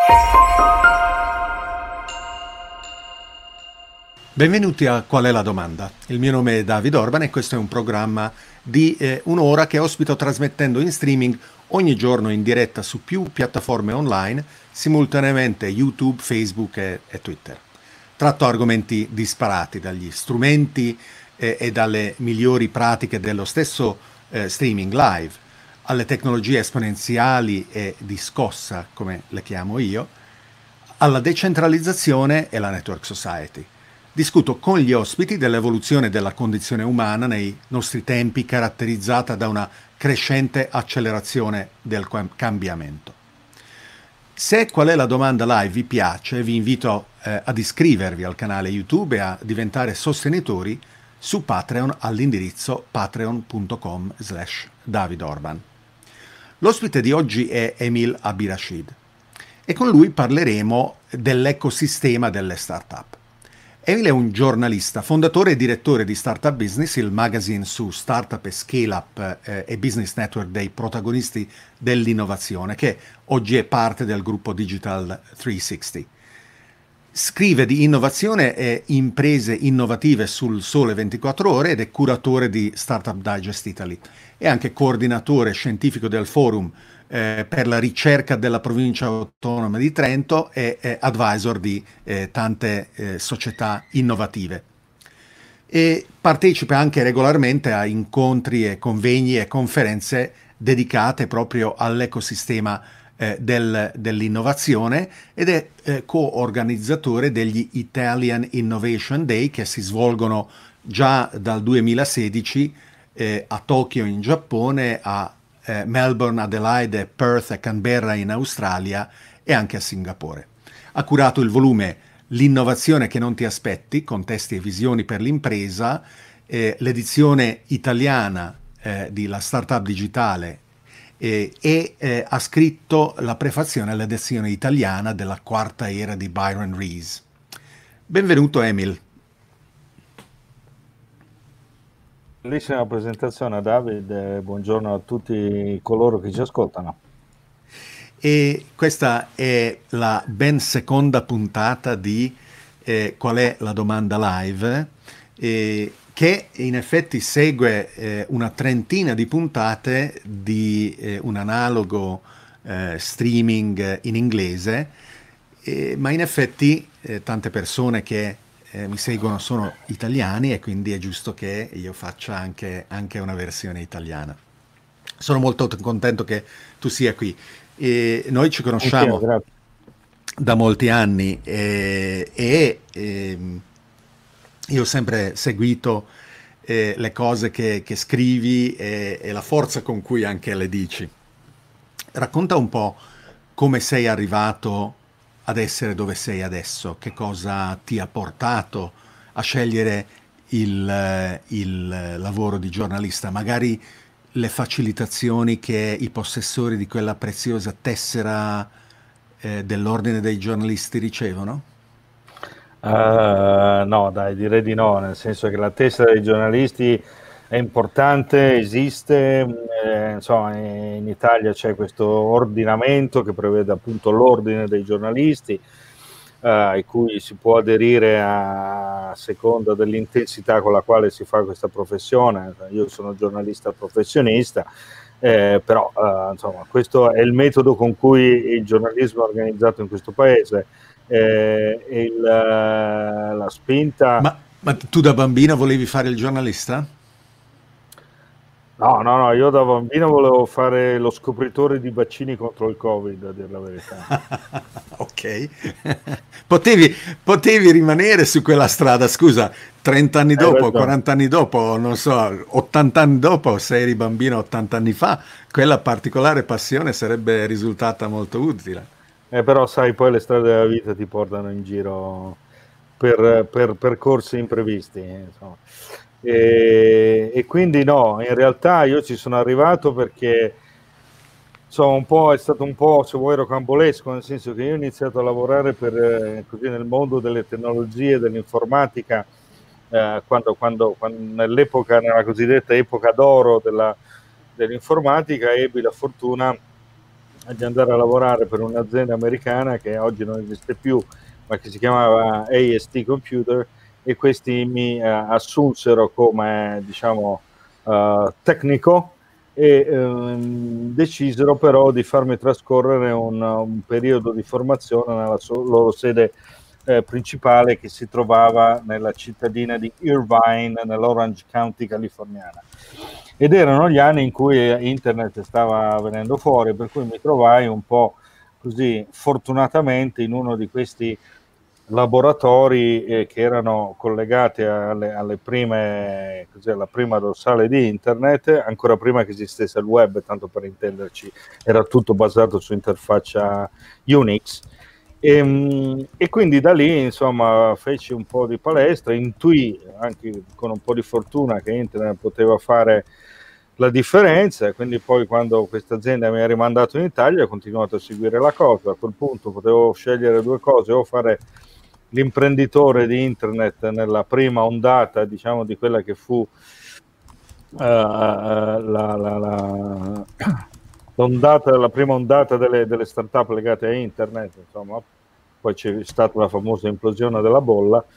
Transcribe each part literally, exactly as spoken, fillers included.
Benvenuti a Qual è la domanda? Il mio nome è David Orban e questo è un programma di eh, un'ora che ospito trasmettendo in streaming ogni giorno in diretta su più piattaforme online, simultaneamente YouTube, Facebook e, e Twitter. Tratto argomenti disparati dagli strumenti eh, e dalle migliori pratiche dello stesso eh, streaming live, alle tecnologie esponenziali e di scossa, come le chiamo io, alla decentralizzazione e la network society. Discuto con gli ospiti dell'evoluzione della condizione umana nei nostri tempi, caratterizzata da una crescente accelerazione del cambiamento. Se Qual è la domanda live vi piace, vi invito eh, ad iscrivervi al canale YouTube e a diventare sostenitori su Patreon all'indirizzo patreon punto com slash David Orban. L'ospite di oggi è Emil Abirashid e con lui parleremo dell'ecosistema delle start-up. Emil è un giornalista, fondatore e direttore di Startup Business, il magazine su startup e scale-up eh, e business network dei protagonisti dell'innovazione, che oggi è parte del gruppo Digital trecentosessanta. Scrive di innovazione e imprese innovative sul Sole ventiquattro Ore ed è curatore di Startup Digest Italy. È anche coordinatore scientifico del Forum Eh, per la ricerca della provincia autonoma di Trento e eh, advisor di eh, tante eh, società innovative. E partecipa anche regolarmente a incontri e convegni e conferenze dedicate proprio all'ecosistema eh, del, dell'innovazione ed è eh, co-organizzatore degli Italian Innovation Day che si svolgono già dal duemilasedici eh, a Tokyo in Giappone, a Eh, Melbourne, Adelaide, Perth e Canberra in Australia e anche a Singapore. Ha curato il volume L'innovazione che non ti aspetti, contesti e visioni per l'impresa, eh, l'edizione italiana eh, di La Startup Digitale eh, e eh, ha scritto la prefazione all'edizione italiana della quarta era di Byron Rees. Benvenuto Emil. Bellissima presentazione David, eh, buongiorno a tutti coloro che ci ascoltano. E questa è la ben seconda puntata di eh, Qual è la domanda live, eh, che in effetti segue eh, una trentina di puntate di eh, un analogo eh, streaming in inglese, eh, ma in effetti eh, tante persone che Eh, mi seguono sono italiani e quindi è giusto che io faccia anche, anche una versione italiana. Sono molto contento che tu sia qui. E noi ci conosciamo Anch'io, da molti anni e, e, e io ho sempre seguito eh, le cose che, che scrivi e, e la forza con cui anche le dici. Racconta un po' come sei arrivato ad essere dove sei adesso, che cosa ti ha portato a scegliere il, il lavoro di giornalista, magari le facilitazioni che i possessori di quella preziosa tessera eh, dell'ordine dei giornalisti ricevono? Uh, no, dai, direi di no, nel senso che la tessera dei giornalisti è importante, esiste, eh, insomma in Italia c'è questo ordinamento che prevede appunto l'ordine dei giornalisti, eh, ai cui si può aderire a seconda dell'intensità con la quale si fa questa professione. Io sono giornalista professionista, eh, però eh, insomma questo è il metodo con cui il giornalismo è organizzato in questo paese. Eh, il, la spinta... Ma, ma tu da bambino volevi fare il giornalista? No, no, no, io da bambino volevo fare lo scopritore di vaccini contro il Covid, a dire la verità. Ok, potevi, potevi rimanere su quella strada, scusa, trenta anni dopo, quaranta anni dopo, non so, ottanta anni dopo, se eri bambino ottanta anni fa, quella particolare passione sarebbe risultata molto utile. Eh, però sai, poi le strade della vita ti portano in giro per, per percorsi imprevisti, insomma. E, e quindi no, in realtà io ci sono arrivato perché insomma un po' è stato un po', se vuoi, rocambolesco, nel senso che io ho iniziato a lavorare per, eh, così nel mondo delle tecnologie, dell'informatica, eh, quando, quando, quando nell'epoca, nella cosiddetta epoca d'oro della, dell'informatica, ebbi la fortuna di andare a lavorare per un'azienda americana che oggi non esiste più, ma che si chiamava A S T Computer, e questi mi eh, assunsero come, diciamo, uh, tecnico, e ehm, decisero però di farmi trascorrere un, un periodo di formazione nella so- loro sede eh, principale, che si trovava nella cittadina di Irvine, nell'Orange County californiana. Ed erano gli anni in cui internet stava venendo fuori, per cui mi trovai un po' così fortunatamente in uno di questi laboratori eh, che erano collegati alle, alle prime, così, alla prima dorsale di internet, ancora prima che esistesse il web, tanto per intenderci, era tutto basato su interfaccia Unix. E, e quindi da lì, insomma, feci un po' di palestra, intuì anche con un po' di fortuna che internet poteva fare la differenza, e quindi poi quando questa azienda mi ha rimandato in Italia ho continuato a seguire la cosa. A quel punto potevo scegliere due cose: o fare l'imprenditore di internet nella prima ondata, diciamo, di quella che fu uh, la, la, la, l'ondata, la prima ondata delle, delle start-up legate a internet, insomma. Poi c'è stata la famosa implosione della bolla,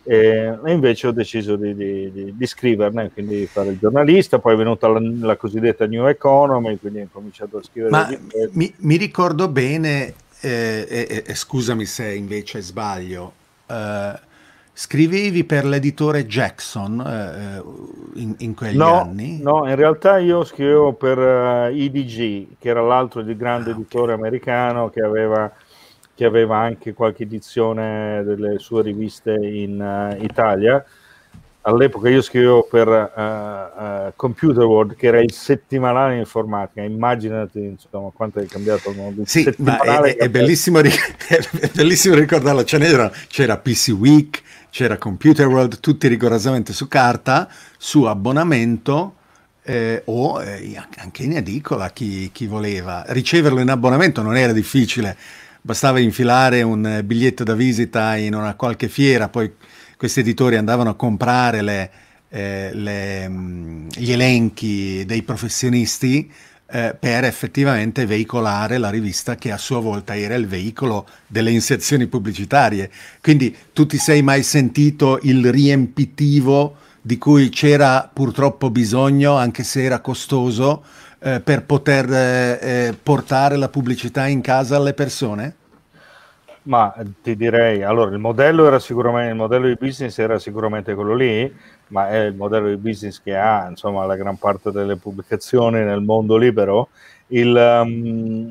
e invece ho deciso di, di, di, di scriverne, quindi di fare il giornalista. Poi è venuta la, la cosiddetta New Economy, quindi ho cominciato a scrivere. Ma mi, mi ricordo bene, eh, e, e scusami se invece sbaglio, eh, scrivevi per l'editore Jackson eh, in, in quegli no, anni? No, in realtà io scrivevo per uh, I D G, che era l'altro di grande Ah, editore okay. americano, che aveva, che aveva anche qualche edizione delle sue riviste in uh, Italia. All'epoca io scrivevo per uh, uh, Computer World, che era il settimanale in informatica. Immaginati, insomma, quanto è cambiato il mondo. Il Sì, ma è, settimanale è- che è aveva... bellissimo, ric- è bellissimo ricordarlo. Ce n'era, c'era P C Week, c'era Computer World, tutti rigorosamente su carta, su abbonamento eh, o eh, anche in edicola chi, chi voleva. Riceverlo in abbonamento non era difficile, bastava infilare un eh, biglietto da visita in una qualche fiera, poi questi editori andavano a comprare le, eh, le, mh, gli elenchi dei professionisti eh, per effettivamente veicolare la rivista che a sua volta era il veicolo delle inserzioni pubblicitarie. Quindi tu ti sei mai sentito il riempitivo di cui c'era purtroppo bisogno, anche se era costoso, eh, per poter eh, eh, portare la pubblicità in casa alle persone? Ma ti direi, allora, il modello era sicuramente, il modello di business era sicuramente quello lì, ma è il modello di business che ha, insomma, la gran parte delle pubblicazioni nel mondo libero. Il, um,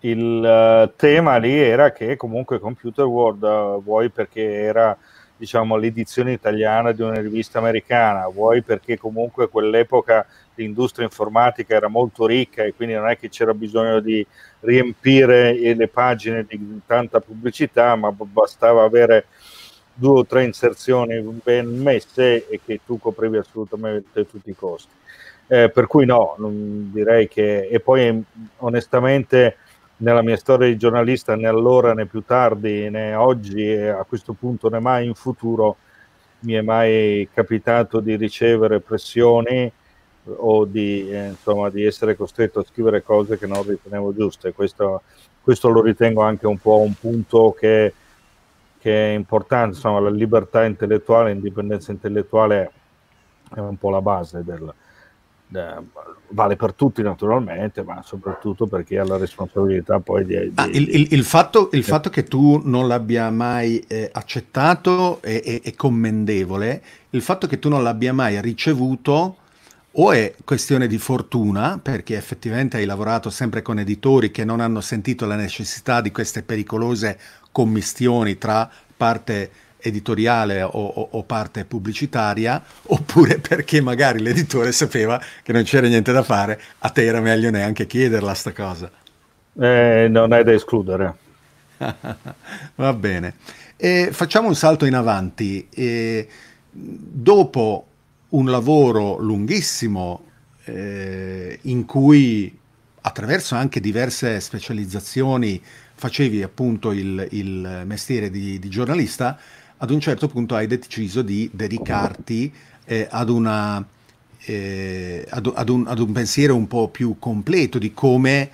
il uh, tema lì era che comunque Computer World, uh, vuoi perché era, diciamo, l'edizione italiana di una rivista americana, vuoi perché comunque quell'epoca l'industria informatica era molto ricca e quindi non è che c'era bisogno di riempire le pagine di tanta pubblicità, ma bastava avere due o tre inserzioni ben messe e che tu coprivi assolutamente tutti i costi. Eh, per cui no, non direi che... E poi onestamente nella mia storia di giornalista, né allora né più tardi né oggi, e a questo punto né mai in futuro, mi è mai capitato di ricevere pressioni o di, eh, insomma, di essere costretto a scrivere cose che non ritenevo giuste. Questo, questo lo ritengo anche un po' un punto che, che è importante. Insomma, la libertà intellettuale, l'indipendenza intellettuale è un po' la base del, de, vale per tutti naturalmente, ma soprattutto per chi ha la responsabilità poi di... Ah, di, il, di il- il fatto, il fatto che tu non l'abbia mai eh, accettato è, è- è commendevole, il fatto che tu non l'abbia mai ricevuto o è questione di fortuna, perché effettivamente hai lavorato sempre con editori che non hanno sentito la necessità di queste pericolose commistioni tra parte editoriale o, o- o parte pubblicitaria, oppure perché magari l'editore sapeva che non c'era niente da fare, a te era meglio neanche chiederla sta cosa. eh, non è da escludere. Va bene. E facciamo un salto in avanti. E dopo un lavoro lunghissimo eh, in cui attraverso anche diverse specializzazioni facevi appunto il, il mestiere di, di giornalista, ad un certo punto hai deciso di dedicarti eh, ad una, eh, ad, ad un, ad un pensiero un po' più completo di come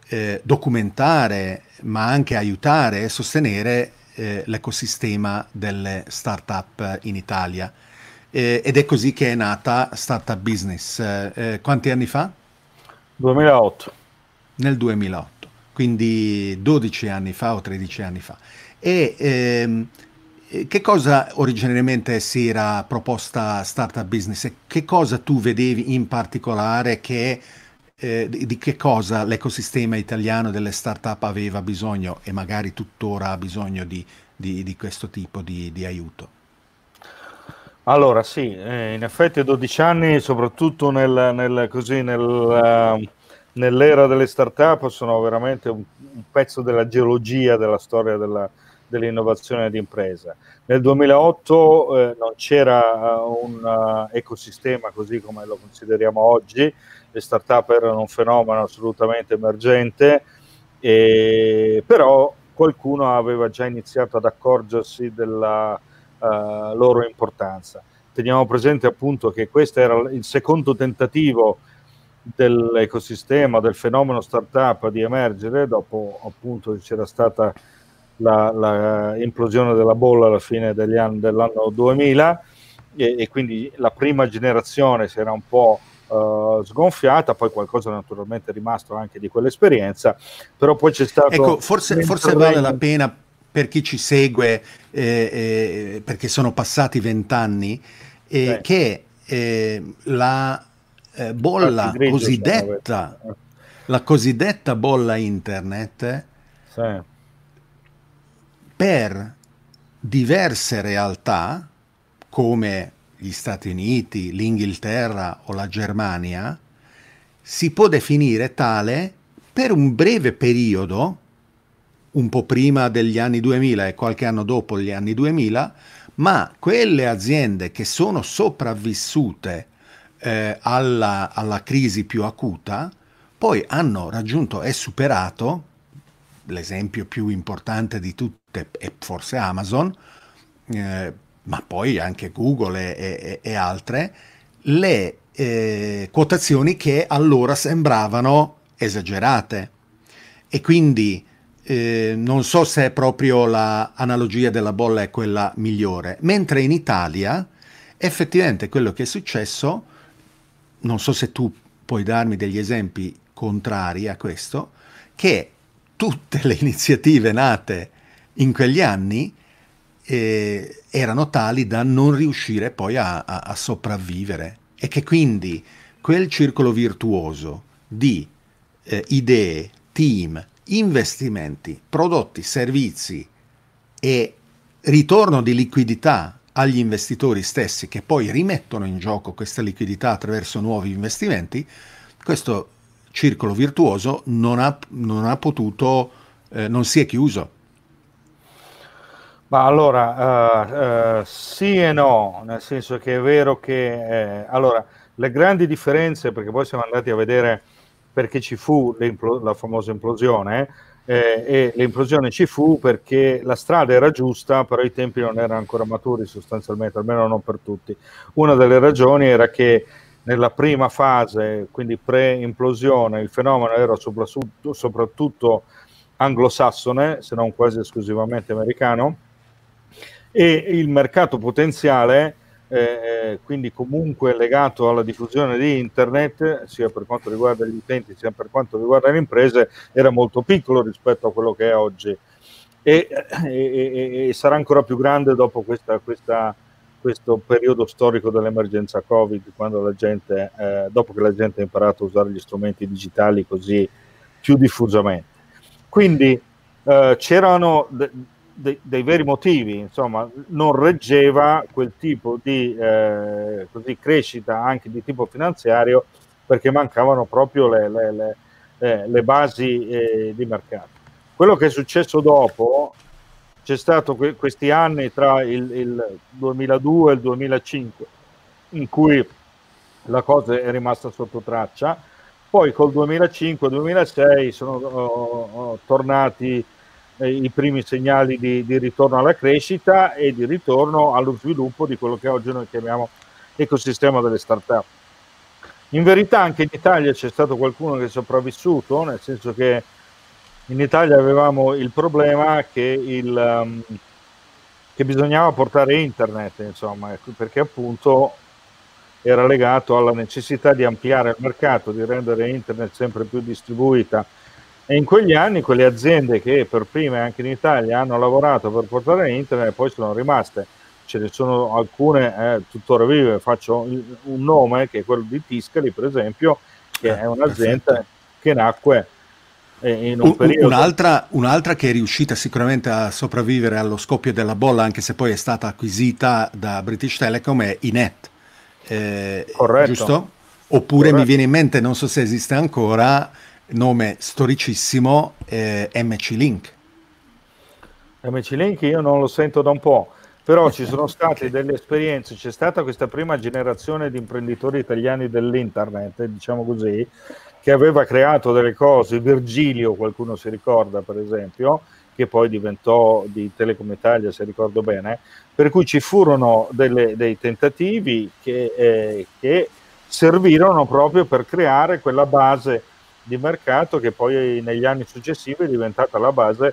eh, documentare, ma anche aiutare e sostenere eh, l'ecosistema delle start-up in Italia. Eh, ed è così che è nata Startup Business. Eh, eh, quanti anni fa? duemilaotto. Nel duemilaotto, quindi dodici anni fa o tredici anni fa. E ehm, che cosa originariamente si era proposta Startup Business e che cosa tu vedevi in particolare che, eh, di, di che cosa l'ecosistema italiano delle startup aveva bisogno e magari tuttora ha bisogno di, di- di questo tipo di, di aiuto? Allora sì, eh, in effetti dodici anni, soprattutto nel, nel- così, nel, eh, nell'era delle start-up, sono veramente un, un pezzo della geologia della storia della- dell'innovazione di impresa. Nel duemilaotto eh, non c'era eh, un eh, ecosistema così come lo consideriamo oggi, le start-up erano un fenomeno assolutamente emergente, e, però qualcuno aveva già iniziato ad accorgersi della Uh, loro importanza. Teniamo presente appunto che questo era il secondo tentativo dell'ecosistema, del fenomeno startup di emergere, dopo appunto c'era stata la, la implosione della bolla alla fine degli anni, dell'anno duemila, e, e quindi la prima generazione si era un po' uh, sgonfiata, poi qualcosa naturalmente è rimasto anche di quell'esperienza, però poi c'è Ecco, stato forse, un forse vale la intervento. pena per chi ci segue, eh, eh, perché sono passati vent'anni, eh, Sì, che eh, la eh, anche bolla grigio sono, vedi. cosiddetta, la cosiddetta bolla internet, Sì, per diverse realtà, come gli Stati Uniti, l'Inghilterra o la Germania, si può definire tale per un breve periodo, un po' prima degli anni duemila e qualche anno dopo gli anni duemila, ma quelle aziende che sono sopravvissute eh, alla, alla crisi più acuta, poi hanno raggiunto e superato, l'esempio più importante di tutte è forse Amazon, eh, ma poi anche Google e, e- e altre, le eh, quotazioni che allora sembravano esagerate. E quindi eh, non so se proprio l'analogia della bolla è quella migliore, mentre in Italia effettivamente quello che è successo, non so se tu puoi darmi degli esempi contrari a questo, che tutte le iniziative nate in quegli anni eh, erano tali da non riuscire poi a, a- a sopravvivere e che quindi quel circolo virtuoso di eh, idee, team, investimenti, prodotti, servizi e ritorno di liquidità agli investitori stessi che poi rimettono in gioco questa liquidità attraverso nuovi investimenti, questo circolo virtuoso non ha, non ha potuto, eh, non si è chiuso. ma allora, eh, eh, sì e no, nel senso che è vero che, eh, allora, le grandi differenze, perché poi siamo andati a vedere perché ci fu la famosa implosione, eh, e l'implosione ci fu perché la strada era giusta, però i tempi non erano ancora maturi sostanzialmente, almeno non per tutti. Una delle ragioni era che nella prima fase, quindi pre-implosione, il fenomeno era soprattutto, soprattutto anglosassone, se non quasi esclusivamente americano, e il mercato potenziale, eh, quindi comunque legato alla diffusione di internet, sia per quanto riguarda gli utenti sia per quanto riguarda le imprese, era molto piccolo rispetto a quello che è oggi, e, e, e sarà ancora più grande dopo questa, questa, questo periodo storico dell'emergenza Covid, quando la gente, eh, dopo che la gente ha imparato a usare gli strumenti digitali così più diffusamente. Quindi eh, c'erano de- de- dei veri motivi, insomma, non reggeva quel tipo di eh, così, crescita anche di tipo finanziario, perché mancavano proprio le, le, le, eh, le basi eh, di mercato. Quello che è successo dopo, c'è stato que- questi anni tra il, il duemiladue e il duemilacinque in cui la cosa è rimasta sotto traccia, poi col duemilacinque duemilasei sono oh, oh, tornati eh, i primi segnali di, di ritorno alla crescita e di ritorno allo sviluppo di quello che oggi noi chiamiamo ecosistema delle start-up. In verità anche in Italia c'è stato qualcuno che è sopravvissuto, nel senso che in Italia avevamo il problema che, il, um, che bisognava portare internet, insomma, perché appunto era legato alla necessità di ampliare il mercato, di rendere internet sempre più distribuita. E in quegli anni quelle aziende che per prime anche in Italia hanno lavorato per portare internet poi sono rimaste. Ce ne sono alcune eh, tuttora vive, faccio un nome che è quello di Tiscali per esempio, che Ah, è un'azienda perfetto. che nacque in un Un- un- periodo. Un'altra, un'altra che è riuscita sicuramente a sopravvivere allo scoppio della bolla, anche se poi è stata acquisita da British Telecom, è Inet, eh, Corretto, giusto? Oppure mi corretto. viene in mente, non so se esiste ancora, nome storicissimo, eh, M C Link. M C Link io non lo sento da un po', però ci sono state Ok. delle esperienze, c'è stata questa prima generazione di imprenditori italiani dell'internet, diciamo così, che aveva creato delle cose, Virgilio, qualcuno si ricorda per esempio, che poi diventò di Telecom Italia, se ricordo bene, per cui ci furono delle, dei tentativi che, eh, che servirono proprio per creare quella base di mercato che poi negli anni successivi è diventata la base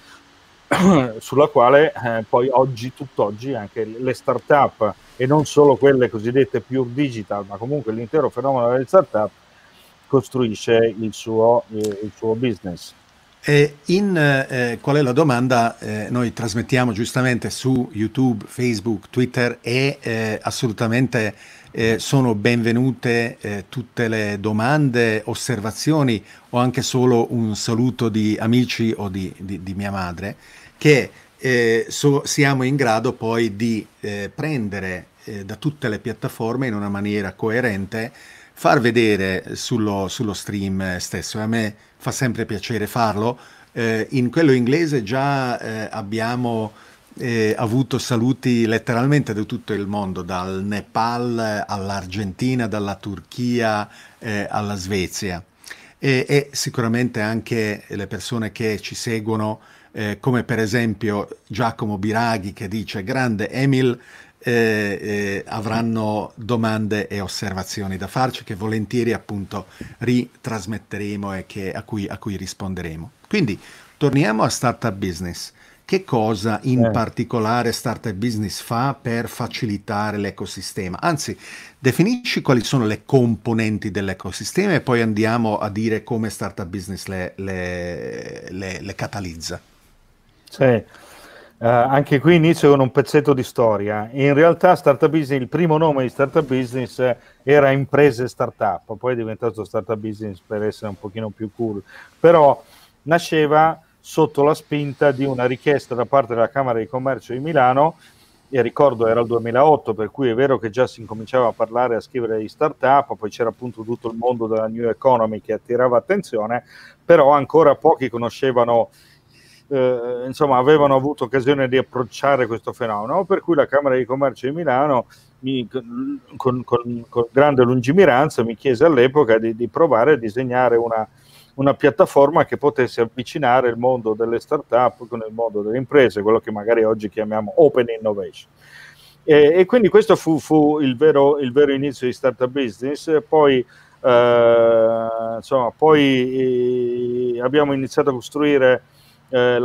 sulla quale eh, poi oggi, tutt'oggi, anche le start-up e non solo quelle cosiddette pure digital, ma comunque l'intero fenomeno delle start-up costruisce il suo, eh, il suo business. E in eh, Qual è la domanda? Eh, noi trasmettiamo giustamente su YouTube, Facebook, Twitter e eh, assolutamente eh, sono benvenute eh, tutte le domande, osservazioni o anche solo un saluto di amici o di, di- di mia madre che eh, so- siamo in grado poi di eh, prendere eh, da tutte le piattaforme in una maniera coerente, far vedere sullo, sullo stream stesso. E a me fa sempre piacere farlo. Eh, in quello inglese già eh, abbiamo eh, avuto saluti letteralmente da tutto il mondo, dal Nepal all'Argentina, dalla Turchia eh, alla Svezia. E, e sicuramente anche le persone che ci seguono, eh, come per esempio Giacomo Biraghi che dice grande Emil, eh, eh, avranno domande e osservazioni da farci che volentieri appunto ritrasmetteremo e che, a, cui, a cui risponderemo. Quindi torniamo a Startup Business. Che cosa in Eh. particolare Startup Business fa per facilitare l'ecosistema? Anzi, definisci quali sono le componenti dell'ecosistema e poi andiamo a dire come Startup Business le, le, le, le catalizza. Sì. Eh, anche qui inizio con un pezzetto di storia. In realtà Startup Business, il primo nome di Startup Business eh, era Imprese Startup, poi è diventato Startup Business per essere un pochino più cool, però nasceva sotto la spinta di una richiesta da parte della Camera di Commercio di Milano, e ricordo era il duemilaotto, per cui è vero che già si incominciava a parlare, a scrivere di startup, poi c'era appunto tutto il mondo della new economy che attirava attenzione, però ancora pochi conoscevano, eh, insomma avevano avuto occasione di approcciare questo fenomeno, per cui la Camera di Commercio di Milano mi, con, con, con grande lungimiranza mi chiese all'epoca di, di provare a disegnare una una piattaforma che potesse avvicinare il mondo delle start-up con il mondo delle imprese, quello che magari oggi chiamiamo open innovation. E, e quindi questo fu, fu il, vero, il vero inizio di Startup Business. Poi, eh, insomma, poi eh, abbiamo iniziato a costruire eh,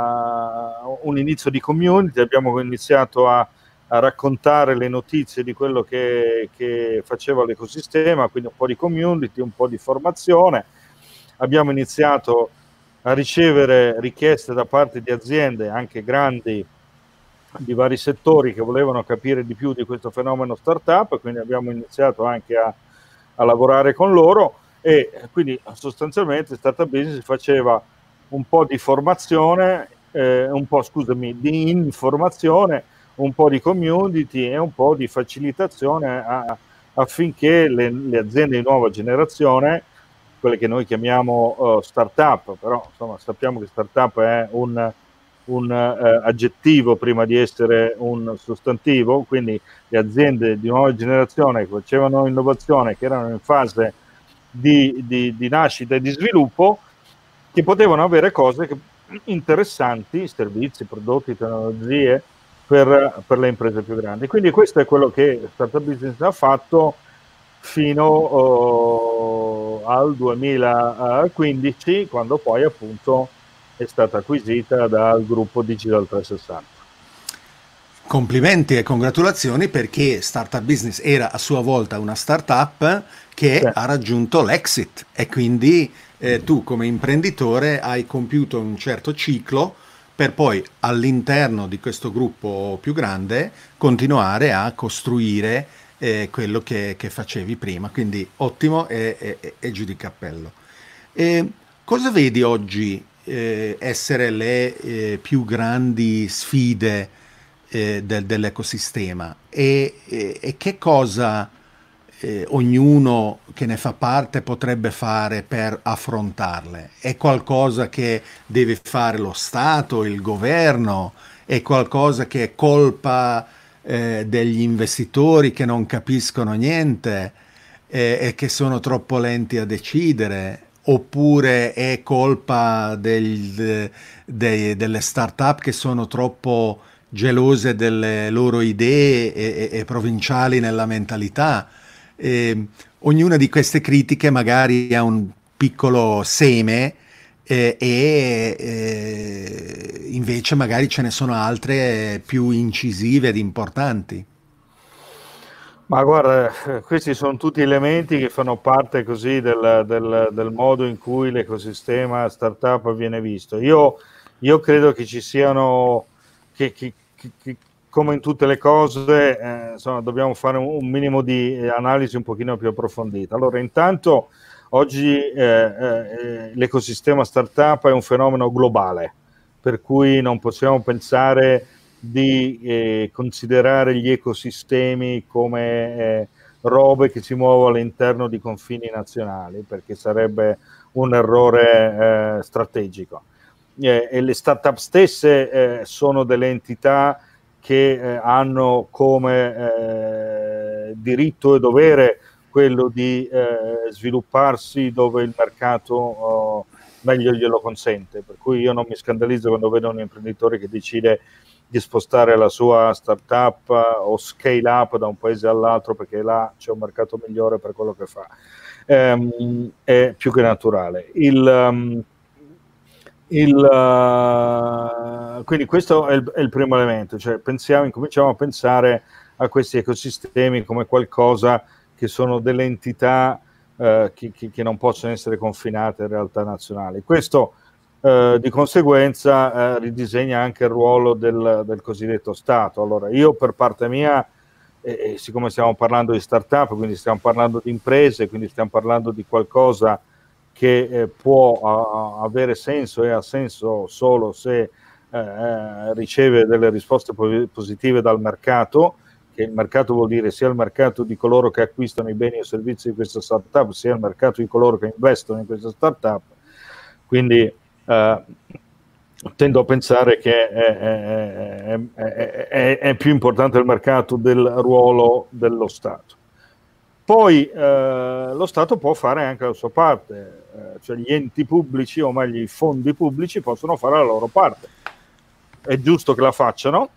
la, un inizio di community, abbiamo iniziato a, a raccontare le notizie di quello che, che faceva l'ecosistema, quindi un po' di community, un po' di formazione. Abbiamo iniziato a ricevere richieste da parte di aziende, anche grandi, di vari settori che volevano capire di più di questo fenomeno startup, quindi abbiamo iniziato anche a, a lavorare con loro e quindi sostanzialmente Startup Business faceva un po' di formazione, eh, un po', scusami, di informazione, un po' di community e un po' di facilitazione a, affinché le, le aziende di nuova generazione, quelle che noi chiamiamo uh, startup, però insomma sappiamo che startup è un, un uh, aggettivo prima di essere un sostantivo, quindi le aziende di nuova generazione che facevano innovazione, che erano in fase di, di, di nascita e di sviluppo, che potevano avere cose che, interessanti, servizi, prodotti, tecnologie per, per le imprese più grandi. Quindi questo è quello che Startup Business ha fatto fino uh, al duemilaquindici, quando poi appunto è stata acquisita dal gruppo Digital trecentosessanta. Complimenti e congratulazioni, perché Startup Business era a sua volta una startup che Sì. ha raggiunto l'exit, e quindi eh, tu come imprenditore hai compiuto un certo ciclo per poi all'interno di questo gruppo più grande continuare a costruire eh, quello che, che facevi prima. Quindi ottimo e, e, e giù di cappello. E cosa vedi oggi eh, essere le eh, più grandi sfide eh, del- dell'ecosistema, e, e- e che cosa eh, ognuno che ne fa parte potrebbe fare per affrontarle? È qualcosa che deve fare lo Stato, il governo? È qualcosa che è colpa eh, degli investitori che non capiscono niente eh, e che sono troppo lenti a decidere? Oppure è colpa del- dei- delle start-up che sono troppo gelose delle loro idee e, e- e provinciali nella mentalità? E ognuna di queste critiche magari ha un piccolo seme eh, e eh, invece magari ce ne sono altre più incisive ed importanti. Ma guarda, eh, questi sono tutti elementi che fanno parte così del, del- del modo in cui l'ecosistema startup viene visto. Io, io credo che ci siano, che, che- che- che, come in tutte le cose, eh, insomma, dobbiamo fare un, un minimo di analisi un pochino più approfondita. Allora, intanto, oggi eh, eh, l'ecosistema startup è un fenomeno globale, per cui non possiamo pensare di eh, considerare gli ecosistemi come eh, robe che si muovono all'interno di confini nazionali, perché sarebbe un errore eh, strategico. Eh, e le start-up stesse eh, sono delle entità che eh, hanno come eh, diritto e dovere quello di eh, svilupparsi dove il mercato oh, meglio glielo consente, per cui io non mi scandalizzo quando vedo un imprenditore che decide di spostare la sua startup o scale up da un paese all'altro perché là c'è un mercato migliore per quello che fa. Ehm, è più che naturale. Il, um, il, uh, quindi questo è il, è il primo elemento, cioè pensiamo, incominciamo a pensare a questi ecosistemi come qualcosa che sono delle entità uh, che, che, che non possono essere confinate in realtà nazionali. Questo Uh, di conseguenza uh, ridisegna anche il ruolo del, del cosiddetto Stato. Allora, io per parte mia, eh, siccome stiamo parlando di start-up, quindi stiamo parlando di imprese, quindi stiamo parlando di qualcosa che eh, può uh, avere senso e ha senso solo se uh, riceve delle risposte positive dal mercato, che il mercato vuol dire sia il mercato di coloro che acquistano i beni e servizi di questa start-up, sia il mercato di coloro che investono in questa start-up. Quindi Uh, tendo a pensare che è, è, è, è, è più importante il mercato del ruolo dello Stato. Poi uh, lo Stato può fare anche la sua parte, uh, cioè gli enti pubblici, o meglio i fondi pubblici, possono fare la loro parte. È giusto che la facciano,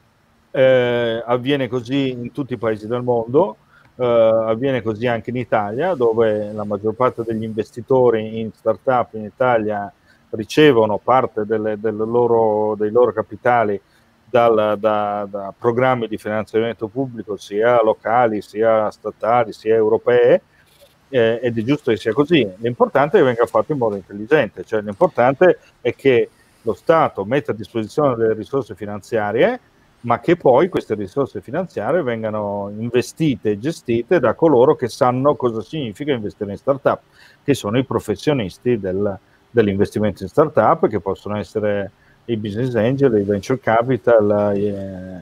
eh, avviene così in tutti i paesi del mondo, eh, avviene così anche in Italia, dove la maggior parte degli investitori in startup in Italia ricevono parte delle, delle loro, dei loro capitali dal, da, da programmi di finanziamento pubblico, sia locali, sia statali, sia europee, eh, ed è giusto che sia così. L'importante è che venga fatto in modo intelligente, cioè l'importante è che lo Stato metta a disposizione delle risorse finanziarie, ma che poi queste risorse finanziarie vengano investite e gestite da coloro che sanno cosa significa investire in startup, che sono i professionisti del, dell'investimento in startup, che possono essere i business angel, i venture capital, i,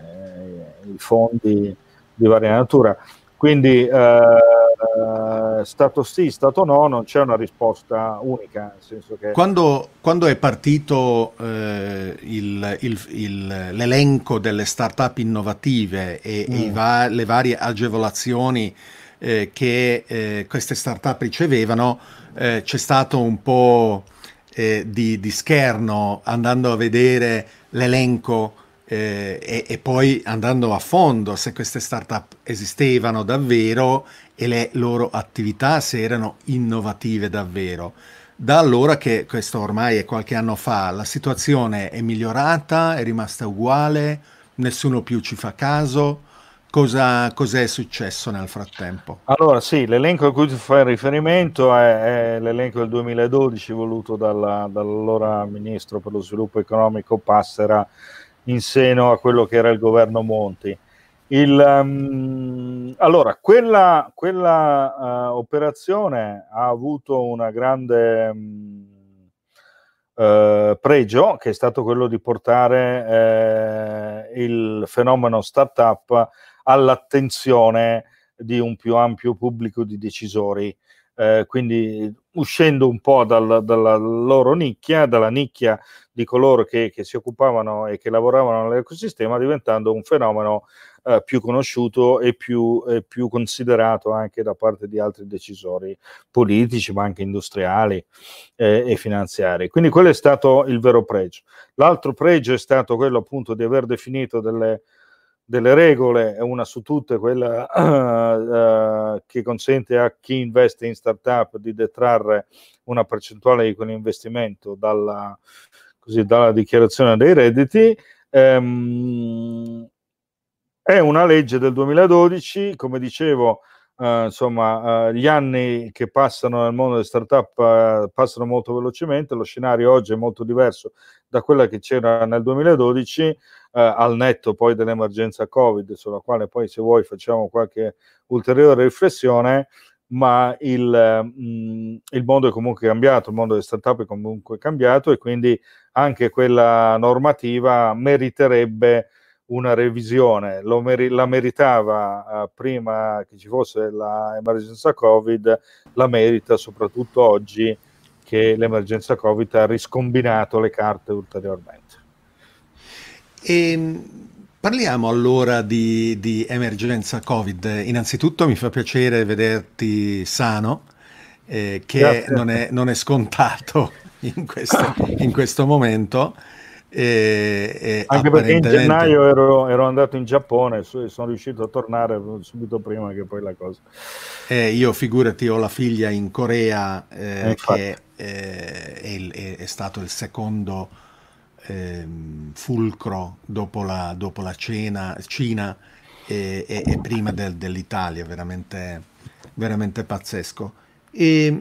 i fondi di varia natura. Quindi eh, stato sì, stato no, non c'è una risposta unica, nel senso che Quando, quando è partito eh, il- il- il- l'elenco delle start-up innovative e, e i mm. va- le varie agevolazioni eh, che eh, queste start-up ricevevano, eh, c'è stato un po' eh, di, di scherno andando a vedere l'elenco eh, e, e poi andando a fondo se queste start-up esistevano davvero e le loro attività se erano innovative davvero. da allora, che questo ormai è qualche anno fa, la situazione è migliorata, è rimasta uguale, nessuno più ci fa caso. Cosa, cos'è successo nel frattempo? Allora, sì, l'elenco a cui tu fai riferimento è, è l'elenco del duemiladodici voluto dalla- dall'allora ministro per lo sviluppo economico Passera in seno a quello che era il governo Monti. Il, um, allora, quella, quella uh, operazione ha avuto una grande um, uh, pregio, che è stato quello di portare uh, il fenomeno startup all'attenzione di un più ampio pubblico di decisori. Eh, quindi uscendo un po' dal, dalla loro nicchia, dalla nicchia di coloro che, che si occupavano e che lavoravano nell'ecosistema, diventando un fenomeno eh, più conosciuto e più, eh, più considerato anche da parte di altri decisori politici, ma anche industriali eh, e finanziari. Quindi quello è stato il vero pregio. L'altro pregio è stato quello appunto di aver definito delle delle regole, una su tutte quella uh, uh, che consente a chi investe in startup di detrarre una percentuale di quell'investimento dalla, così, dalla dichiarazione dei redditi. Um, è una legge del duemiladodici, come dicevo, uh, insomma, uh, gli anni che passano nel mondo delle startup uh, passano molto velocemente, lo scenario oggi è molto diverso da quella che c'era nel duemiladodici, uh, al netto poi dell'emergenza Covid, sulla quale poi, se vuoi, facciamo qualche ulteriore riflessione, ma il, mh, il mondo è comunque cambiato, il mondo delle startup è comunque cambiato, e quindi anche quella normativa meriterebbe una revisione. Lo meri- la meritava uh, prima che ci fosse l'emergenza Covid, la merita soprattutto oggi che l'emergenza Covid ha riscombinato le carte ulteriormente. E parliamo allora di, di emergenza Covid. Innanzitutto mi fa piacere vederti sano, eh, che Grazie. non è, non è scontato in questo, in questo momento. E, e Anche perché in apparentemente gennaio ero, ero andato in Giappone e sono riuscito a tornare subito prima che poi la cosa. eh, io, figurati, ho la figlia in Corea, E eh, infatti. che eh, è, il- è- è stato il secondo ehm, fulcro dopo la, dopo la cena- Cina e, e- e prima del- dell'Italia, veramente, veramente pazzesco. E,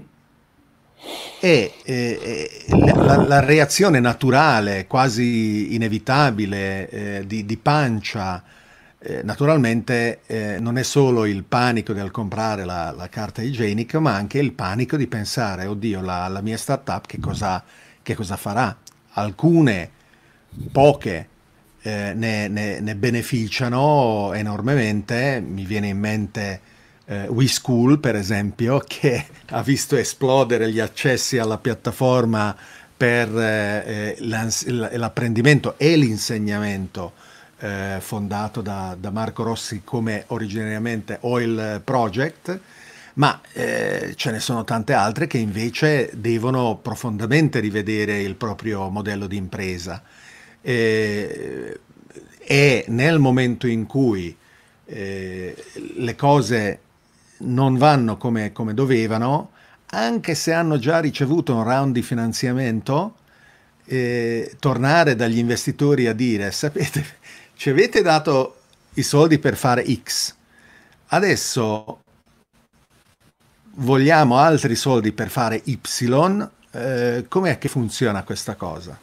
e, eh, eh, la, la reazione naturale, quasi inevitabile, eh, di, di pancia, eh, naturalmente, eh, non è solo il panico del comprare la, la carta igienica, ma anche il panico di pensare, oddio, la, la mia startup che cosa, che cosa farà? Alcune, poche, eh, ne, ne- ne beneficiano enormemente. Mi viene in mente eh, WeSchool, per esempio, che ha visto esplodere gli accessi alla piattaforma per eh, eh, l'ans- l'apprendimento e l'insegnamento, eh, fondato da, da Marco Rossi come originariamente Oil Project. Ma eh, ce ne sono tante altre che invece devono profondamente rivedere il proprio modello di impresa. Eh, e nel momento in cui eh, le cose non vanno come, come dovevano, anche se hanno già ricevuto un round di finanziamento, eh, tornare dagli investitori a dire: sapete, ci avete dato i soldi per fare X, adesso vogliamo altri soldi per fare Y. Eh, com'è che funziona questa cosa?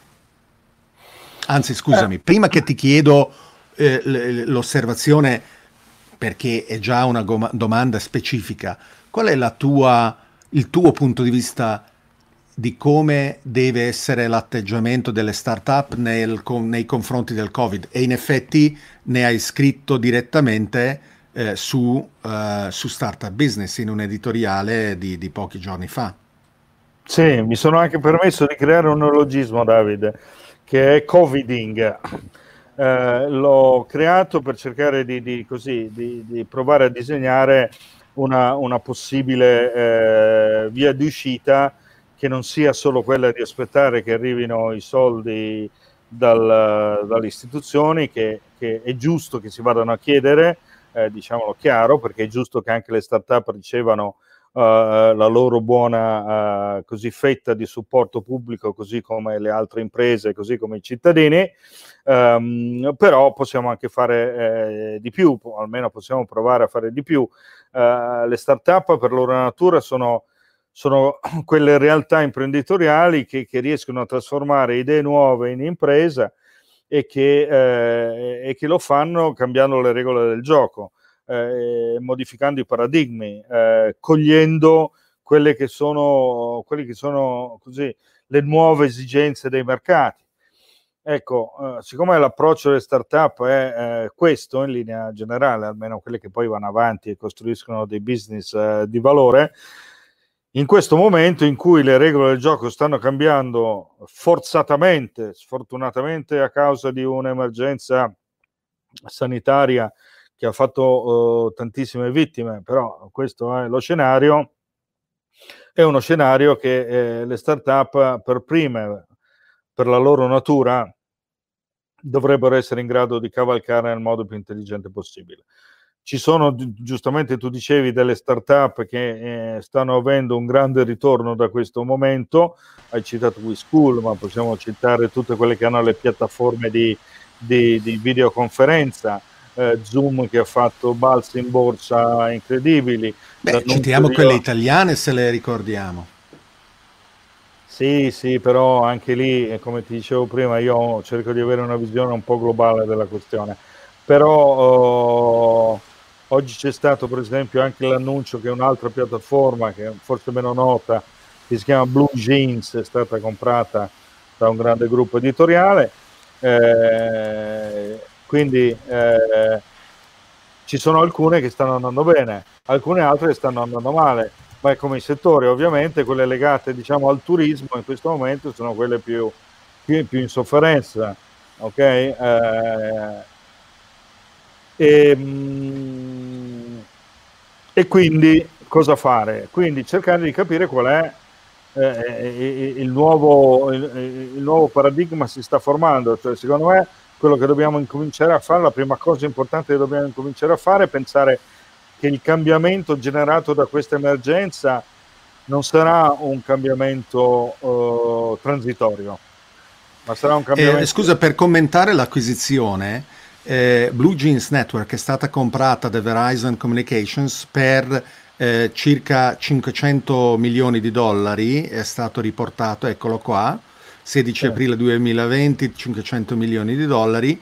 Anzi, Eh, scusami, prima che ti chiedo eh, l- l'osservazione, perché è già una goma- domanda specifica, qual è la tua, il tuo punto di vista di come deve essere l'atteggiamento delle start-up nel- con- nei confronti del Covid? E in effetti ne hai scritto direttamente eh, su, eh, su Startup Business in un editoriale di, di pochi giorni fa. Sì, mi sono anche permesso di creare un neologismo, Davide, che è coviding. Eh, l'ho creato per cercare di, di, così, di, di provare a disegnare una, una possibile eh, via di uscita che non sia solo quella di aspettare che arrivino i soldi dal, dalle istituzioni, che, che è giusto che si vadano a chiedere, eh, diciamolo chiaro, perché è giusto che anche le start-up ricevano la loro buona uh, così fetta di supporto pubblico, così come le altre imprese, così come i cittadini, um, però possiamo anche fare eh, di più, almeno possiamo provare a fare di più. Uh, le start-up per loro natura sono, sono quelle realtà imprenditoriali che, che riescono a trasformare idee nuove in impresa e che, eh, e che lo fanno cambiando le regole del gioco. Eh, modificando i paradigmi, eh, cogliendo quelle che sono, quelle che sono così, le nuove esigenze dei mercati. Ecco, eh, siccome l'approccio delle start-up è eh, questo in linea generale, almeno quelle che poi vanno avanti e costruiscono dei business eh, di valore, in questo momento in cui le regole del gioco stanno cambiando forzatamente, sfortunatamente a causa di un'emergenza sanitaria che ha fatto uh, tantissime vittime, però questo è lo scenario, è uno scenario che eh, le start-up per prime, per la loro natura, dovrebbero essere in grado di cavalcare nel modo più intelligente possibile. Ci sono, giustamente tu dicevi, delle start-up che eh, stanno avendo un grande ritorno da questo momento, hai citato WeSchool, ma possiamo citare tutte quelle che hanno le piattaforme di, di, di videoconferenza, Eh, Zoom che ha fatto balzi in borsa incredibili. Beh, citiamo di... quelle italiane se le ricordiamo. Sì, sì, però anche lì, come ti dicevo prima, io cerco di avere una visione un po' globale della questione. Però oh, oggi c'è stato per esempio anche l'annuncio che un'altra piattaforma, che è forse meno nota, che si chiama Blue Jeans, è stata comprata da un grande gruppo editoriale. Eh, quindi eh, ci sono alcune che stanno andando bene, alcune altre che stanno andando male, ma come i settori ovviamente quelle legate diciamo al turismo in questo momento sono quelle più, più, più in sofferenza, ok? Eh, e, e quindi cosa fare? Quindi cercare di capire qual è eh, il, nuovo, il, il nuovo paradigma si sta formando, cioè secondo me quello che dobbiamo incominciare a fare, la prima cosa importante che dobbiamo incominciare a fare è pensare che il cambiamento generato da questa emergenza non sarà un cambiamento uh, transitorio, ma sarà un cambiamento... Eh, scusa, per commentare l'acquisizione, eh, Blue Jeans Network è stata comprata da Verizon Communications per eh, circa cinquecento milioni di dollari, è stato riportato, eccolo qua, sedici aprile duemilaventi, cinquecento milioni di dollari,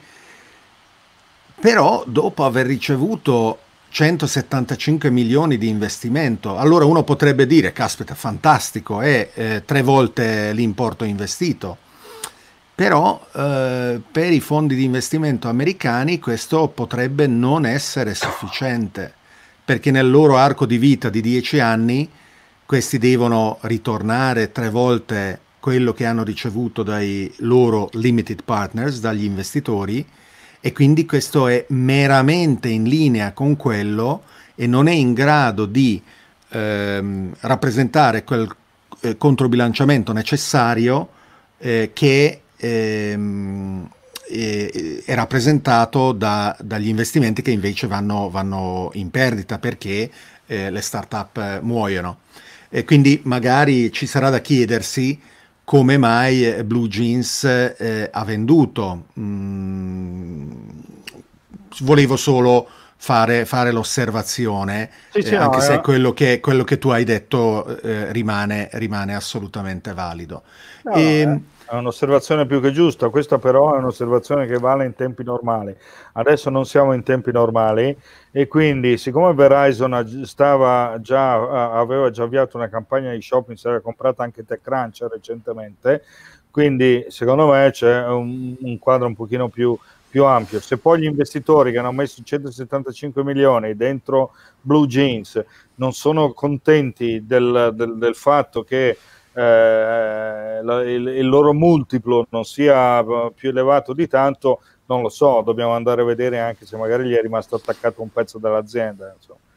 però dopo aver ricevuto centosettantacinque milioni di investimento, allora uno potrebbe dire, caspita, fantastico, è eh, tre volte l'importo investito, però eh, per i fondi di investimento americani questo potrebbe non essere sufficiente, perché nel loro arco di vita di dieci anni questi devono ritornare tre volte quello che hanno ricevuto dai loro limited partners, dagli investitori, e quindi questo è meramente in linea con quello e non è in grado di ehm, rappresentare quel eh, controbilanciamento necessario eh, che ehm, è, è rappresentato da, dagli investimenti che invece vanno, vanno in perdita perché eh, le start-up muoiono. E quindi magari ci sarà da chiedersi come mai Blue Jeans eh, ha venduto. Mm, volevo solo fare, fare l'osservazione, sì, sì, eh, anche no, se eh. quello, che, quello che tu hai detto eh, rimane, rimane assolutamente valido. No, e, no, è un'osservazione più che giusta, questa però è un'osservazione che vale in tempi normali. Adesso non siamo in tempi normali e quindi siccome Verizon stava già, aveva già avviato una campagna di shopping, si era comprata anche TechCrunch recentemente, quindi secondo me c'è un, un quadro un pochino più, più ampio. Se poi gli investitori che hanno messo centosettantacinque milioni dentro Blue Jeans non sono contenti del, del, del fatto che Eh, il, il loro multiplo non sia più elevato di tanto, non lo so, dobbiamo andare a vedere anche se magari gli è rimasto attaccato un pezzo dell'azienda.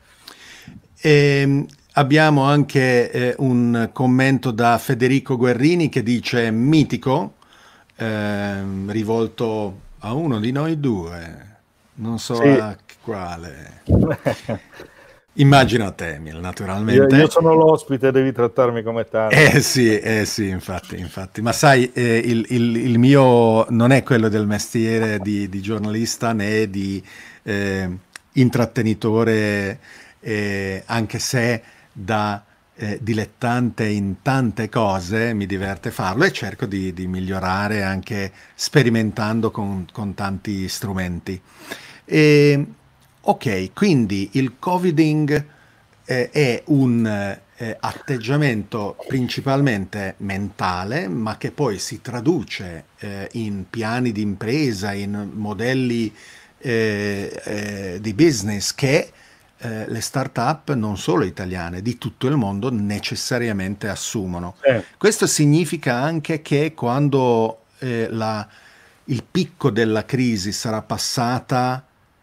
E abbiamo anche eh, un commento da Federico Guerrini che dice mitico, eh, rivolto a uno di noi due, non so sì. a quale. Immagino a te, Emil, naturalmente. Io, io sono l'ospite, devi trattarmi come tale. Eh sì, eh sì, infatti, infatti. Ma sai, eh, il, il- il mio non è quello del mestiere di, di giornalista né di eh, intrattenitore, eh, anche se da eh, dilettante in tante cose mi diverte farlo e cerco di, di migliorare anche sperimentando con, con tanti strumenti. E, ok, quindi il coviding eh, è un eh, atteggiamento principalmente mentale, ma che poi si traduce eh, in piani di impresa, in modelli eh, eh, di business che eh, le start-up, non solo italiane, di tutto il mondo necessariamente assumono. Sì. Questo significa anche che quando eh, la- il picco della crisi sarà passata,